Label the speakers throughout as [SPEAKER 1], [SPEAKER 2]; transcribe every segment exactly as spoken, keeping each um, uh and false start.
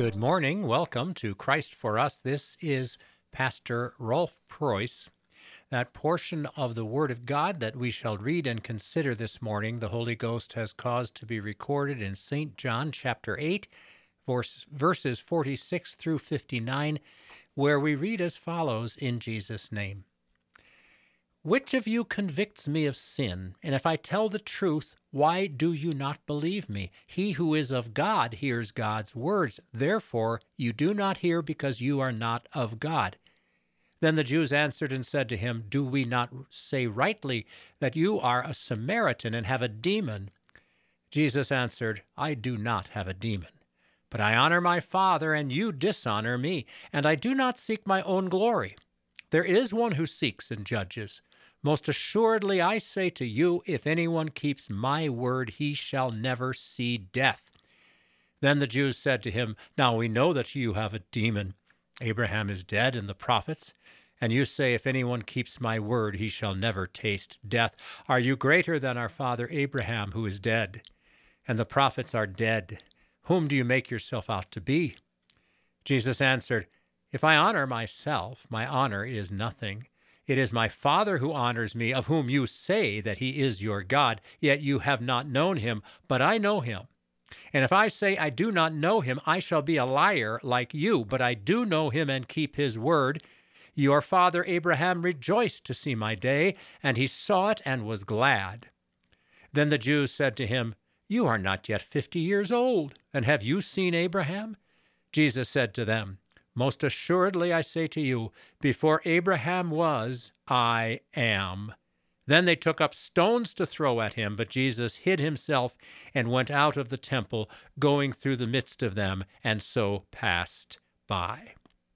[SPEAKER 1] Good morning. Welcome to Christ for Us. This is Pastor Rolf Preuss. That portion of the Word of God that we shall read and consider this morning, the Holy Ghost has caused to be recorded in Saint John chapter eight, verse, verses forty-six through fifty-nine, where we read as follows in Jesus' name. Which of you convicts me of sin? And if I tell the truth, why do you not believe me? He who is of God hears God's words. Therefore, you do not hear because you are not of God. Then the Jews answered and said to him, Do we not say rightly that you are a Samaritan and have a demon? Jesus answered, I do not have a demon, but I honor my Father, and you dishonor me, and I do not seek my own glory. There is one who seeks and judges. Most assuredly, I say to you, if anyone keeps my word, he shall never see death. Then the Jews said to him, Now we know that you have a demon. Abraham is dead, and the prophets. And you say, If anyone keeps my word, he shall never taste death. Are you greater than our father Abraham, who is dead? And the prophets are dead. Whom do you make yourself out to be? Jesus answered, If I honor myself, my honor is nothing. It is my Father who honors me, of whom you say that he is your God, yet you have not known him, but I know him. And if I say I do not know him, I shall be a liar like you, but I do know him and keep his word. Your father Abraham rejoiced to see my day, and he saw it and was glad. Then the Jews said to him, You are not yet fifty years old, and have you seen Abraham? Jesus said to them, Most assuredly I say to you, before Abraham was, I am. Then they took up stones to throw at him, but Jesus hid himself and went out of the temple, going through the midst of them, and so passed by.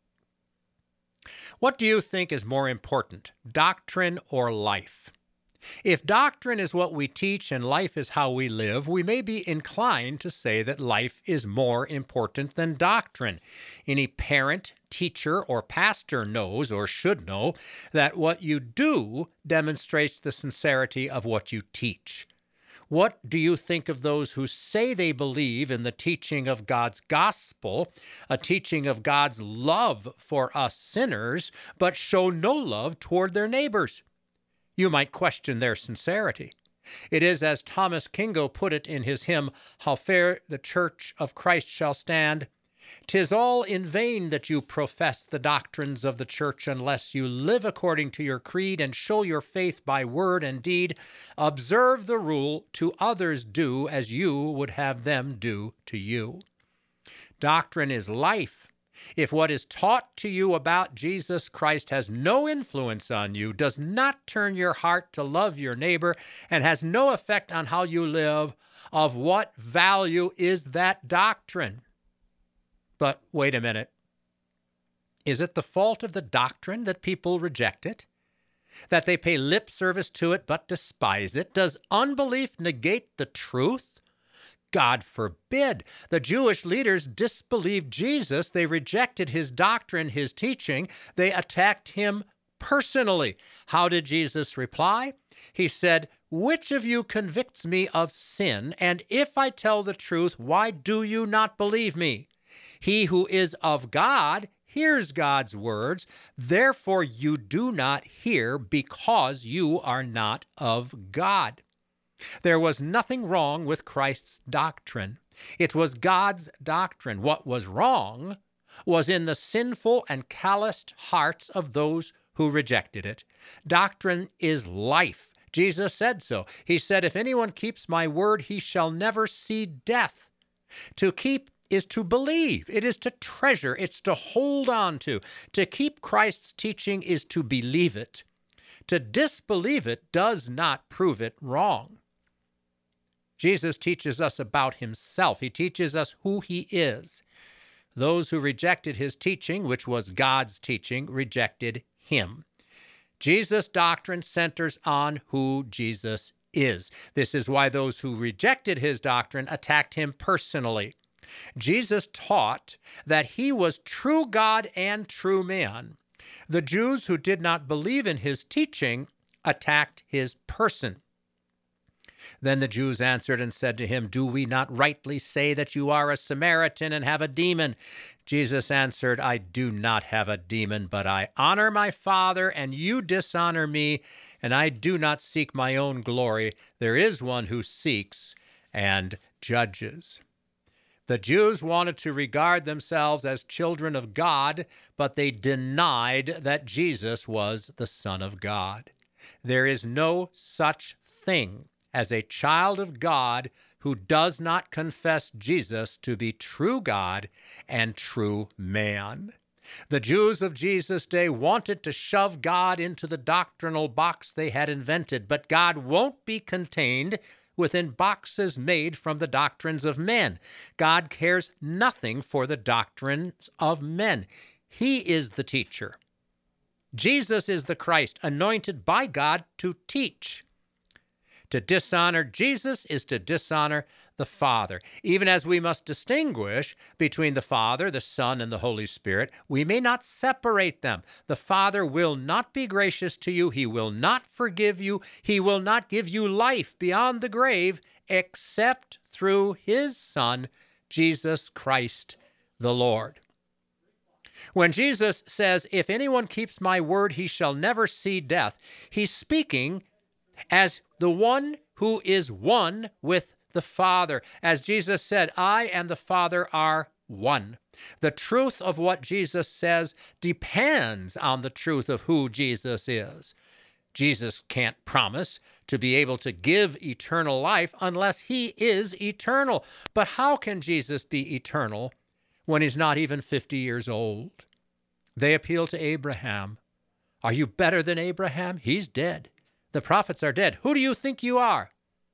[SPEAKER 1] What do you think is more important, doctrine or life? If doctrine is what we teach and life is how we live, we may be inclined to say that life is more important than doctrine. Any parent, teacher, or pastor knows or should know that what you do demonstrates the sincerity of what you teach. What do you think of those who say they believe in the teaching of God's gospel, a teaching of God's love for us sinners, but show no love toward their neighbors? You might question their sincerity. It is as Thomas Kingo put it in his hymn, How Fair the Church of Christ Shall Stand. "'Tis all in vain that you profess the doctrines of the church unless you live according to your creed and show your faith by word and deed. Observe the rule, to others do as you would have them do to you." Doctrine is life. If what is taught to you about Jesus Christ has no influence on you, does not turn your heart to love your neighbor, and has no effect on how you live, of what value is that doctrine? But wait a minute. Is it the fault of the doctrine that people reject it? That they pay lip service to it but despise it? Does unbelief negate the truth? God forbid. The Jewish leaders disbelieved Jesus. They rejected his doctrine, his teaching. They attacked him personally. How did Jesus reply? He said, Which of you convicts me of sin? And if I tell the truth, why do you not believe me? He who is of God hears God's words. Therefore you do not hear, because you are not of God. There was nothing wrong with Christ's doctrine. It was God's doctrine. What was wrong was in the sinful and calloused hearts of those who rejected it. Doctrine is life. Jesus said so. He said, If anyone keeps my word, he shall never see death. To keep is to believe. It is to treasure. It's to hold on to. To keep Christ's teaching is to believe it. To disbelieve it does not prove it wrong. Jesus teaches us about himself. He teaches us who he is. Those who rejected his teaching, which was God's teaching, rejected him. Jesus' doctrine centers on who Jesus is. This is why those who rejected his doctrine attacked him personally. Jesus taught that he was true God and true man. The Jews who did not believe in his teaching attacked his person. Then the Jews answered and said to him, "Do we not rightly say that you are a Samaritan and have a demon?" Jesus answered, "I do not have a demon, but I honor my Father, and you dishonor me, and I do not seek my own glory. There is one who seeks and judges." The Jews wanted to regard themselves as children of God, but they denied that Jesus was the Son of God. There is no such thing as a child of God who does not confess Jesus to be true God and true man. The Jews of Jesus' day wanted to shove God into the doctrinal box they had invented, but God won't be contained within boxes made from the doctrines of men. God cares nothing for the doctrines of men. He is the teacher. Jesus is the Christ, anointed by God to teach. To dishonor Jesus is to dishonor the Father. Even as we must distinguish between the Father, the Son, and the Holy Spirit, we may not separate them. The Father will not be gracious to you. He will not forgive you. He will not give you life beyond the grave except through his Son, Jesus Christ the Lord. When Jesus says, "If anyone keeps my word, he shall never see death," he's speaking as the one who is one with the Father. As Jesus said, "I and the Father are one." The truth of what Jesus says depends on the truth of who Jesus is. Jesus can't promise to be able to give eternal life unless he is eternal. But how can Jesus be eternal when he's not even fifty years old? They appeal to Abraham. "Are you better than Abraham? He's dead. The prophets are dead. Who do you think you are?"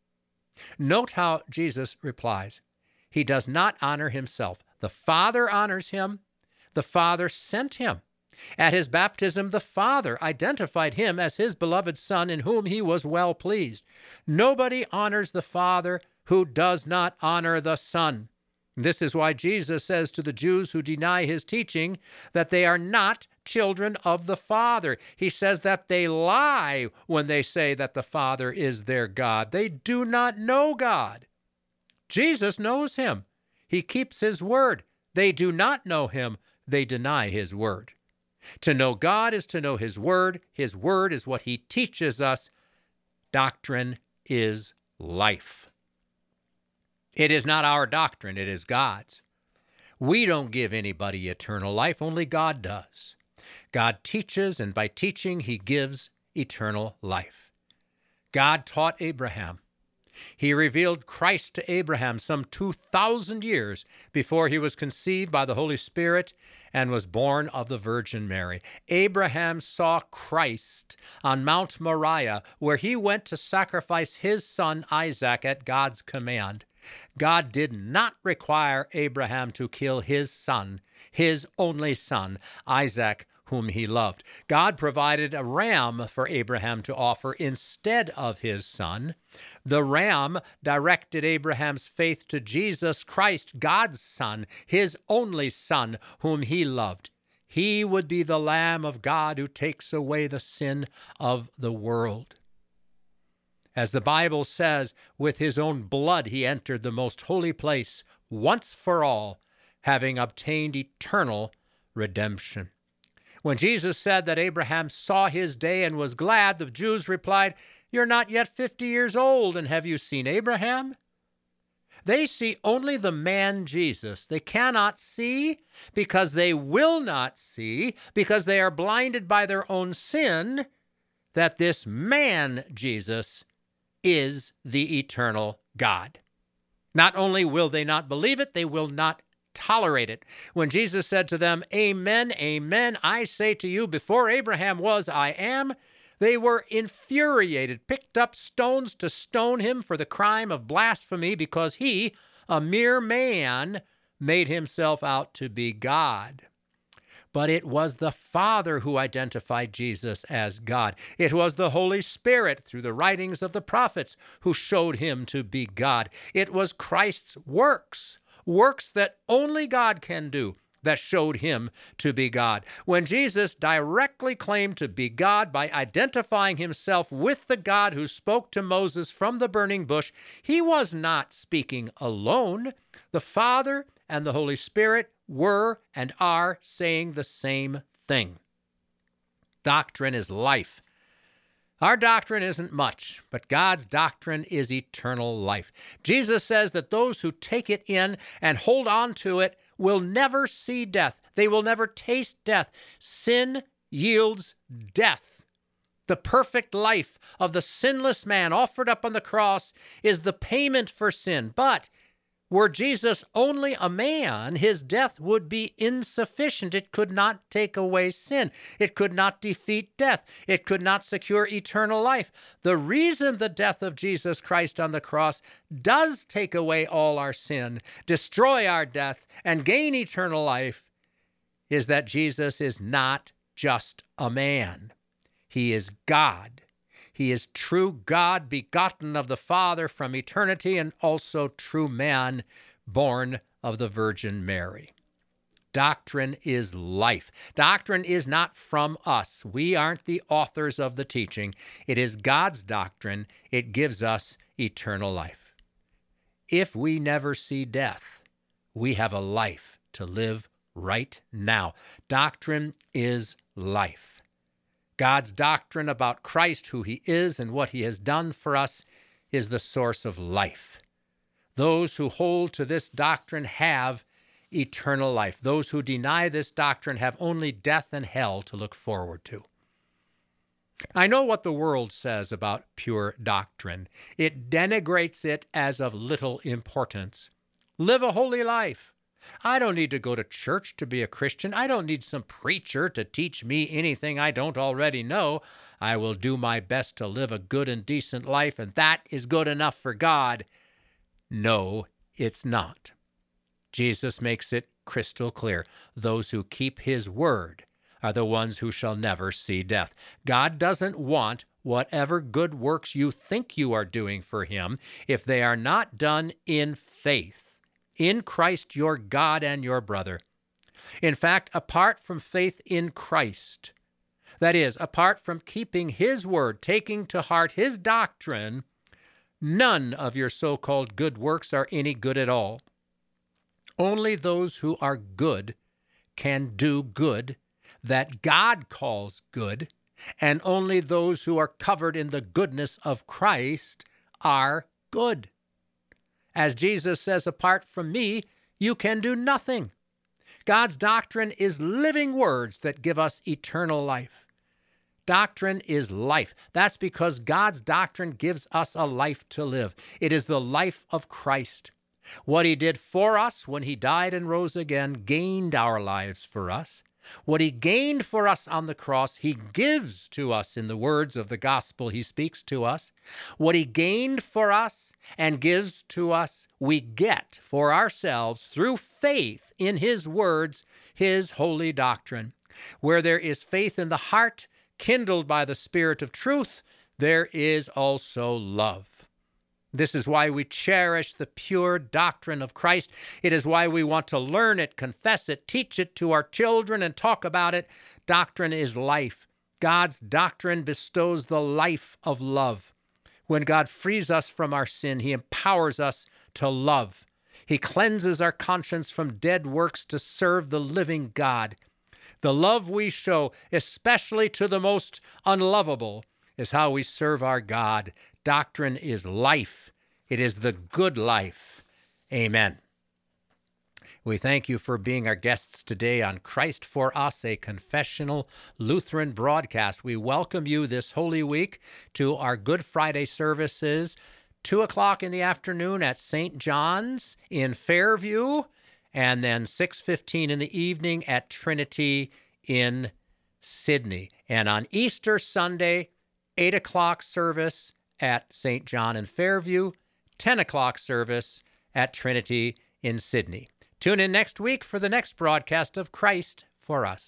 [SPEAKER 1] Note how Jesus replies. He does not honor himself. The Father honors him. The Father sent him. At his baptism, the Father identified him as his beloved Son in whom he was well pleased. Nobody honors the Father who does not honor the Son. This is why Jesus says to the Jews who deny his teaching that they are not children of the Father. He says that they lie when they say that the Father is their God. They do not know God. Jesus knows him. He keeps his word. They do not know him. They deny his word. To know God is to know his word. His word is what he teaches us. Doctrine is life. It is not our doctrine, it is God's. We don't give anybody eternal life, only God does. God teaches, and by teaching, he gives eternal life. God taught Abraham. He revealed Christ to Abraham some two thousand years before he was conceived by the Holy Spirit and was born of the Virgin Mary. Abraham saw Christ on Mount Moriah, where he went to sacrifice his son Isaac at God's command. God did not require Abraham to kill his son, his only son, Isaac, whom he loved. God provided a ram for Abraham to offer instead of his son. The ram directed Abraham's faith to Jesus Christ, God's Son, his only Son, whom he loved. He would be the Lamb of God who takes away the sin of the world. As the Bible says, with his own blood he entered the most holy place once for all, having obtained eternal redemption. When Jesus said that Abraham saw his day and was glad, the Jews replied, "You're not yet fifty years old, and have you seen Abraham?" They see only the man Jesus. They cannot see because they will not see, because they are blinded by their own sin, that this man Jesus is the eternal God. Not only will they not believe it, they will not tolerate it. When Jesus said to them, "Amen, amen, I say to you, before Abraham was, I am," they were infuriated, picked up stones to stone him for the crime of blasphemy because he, a mere man, made himself out to be God. But it was the Father who identified Jesus as God. It was the Holy Spirit, through the writings of the prophets, who showed him to be God. It was Christ's works, works that only God can do, that showed him to be God. When Jesus directly claimed to be God by identifying himself with the God who spoke to Moses from the burning bush, he was not speaking alone. The Father and the Holy Spirit were and are saying the same thing. Doctrine is life. Our doctrine isn't much, but God's doctrine is eternal life. Jesus says that those who take it in and hold on to it will never see death. They will never taste death. Sin yields death. The perfect life of the sinless man offered up on the cross is the payment for sin. But were Jesus only a man, his death would be insufficient. It could not take away sin. It could not defeat death. It could not secure eternal life. The reason the death of Jesus Christ on the cross does take away all our sin, destroy our death, and gain eternal life is that Jesus is not just a man. He is God. He is true God, begotten of the Father from eternity, and also true man, born of the Virgin Mary. Doctrine is life. Doctrine is not from us. We aren't the authors of the teaching. It is God's doctrine. It gives us eternal life. If we never see death, we have a life to live right now. Doctrine is life. God's doctrine about Christ, who he is and what he has done for us, is the source of life. Those who hold to this doctrine have eternal life. Those who deny this doctrine have only death and hell to look forward to. I know what the world says about pure doctrine. It denigrates it as of little importance. Live a holy life. I don't need to go to church to be a Christian. I don't need some preacher to teach me anything I don't already know. I will do my best to live a good and decent life, and that is good enough for God. No, it's not. Jesus makes it crystal clear. Those who keep his word are the ones who shall never see death. God doesn't want whatever good works you think you are doing for him if they are not done in faith in Christ your God and your brother. In fact, apart from faith in Christ, that is, apart from keeping his word, taking to heart his doctrine, none of your so-called good works are any good at all. Only those who are good can do good that God calls good, and only those who are covered in the goodness of Christ are good. As Jesus says, apart from me, you can do nothing. God's doctrine is living words that give us eternal life. Doctrine is life. That's because God's doctrine gives us a life to live. It is the life of Christ. What he did for us when he died and rose again gained our lives for us. What he gained for us on the cross, he gives to us in the words of the gospel he speaks to us. What he gained for us and gives to us, we get for ourselves through faith in his words, his holy doctrine. Where there is faith in the heart, kindled by the Spirit of truth, there is also love. This is why we cherish the pure doctrine of Christ. It is why we want to learn it, confess it, teach it to our children, and talk about it. Doctrine is life. God's doctrine bestows the life of love. When God frees us from our sin, he empowers us to love. He cleanses our conscience from dead works to serve the living God. The love we show, especially to the most unlovable, is how we serve our God. Doctrine is life. It is the good life. Amen. We thank you for being our guests today on Christ for Us, a confessional Lutheran broadcast. We welcome you this Holy Week to our Good Friday services, two o'clock in the afternoon at Saint John's in Fairview, and then six fifteen in the evening at Trinity in Sydney. And on Easter Sunday, eight o'clock service at Saint John in Fairview, ten o'clock service at Trinity in Sydney. Tune in next week for the next broadcast of Christ for Us.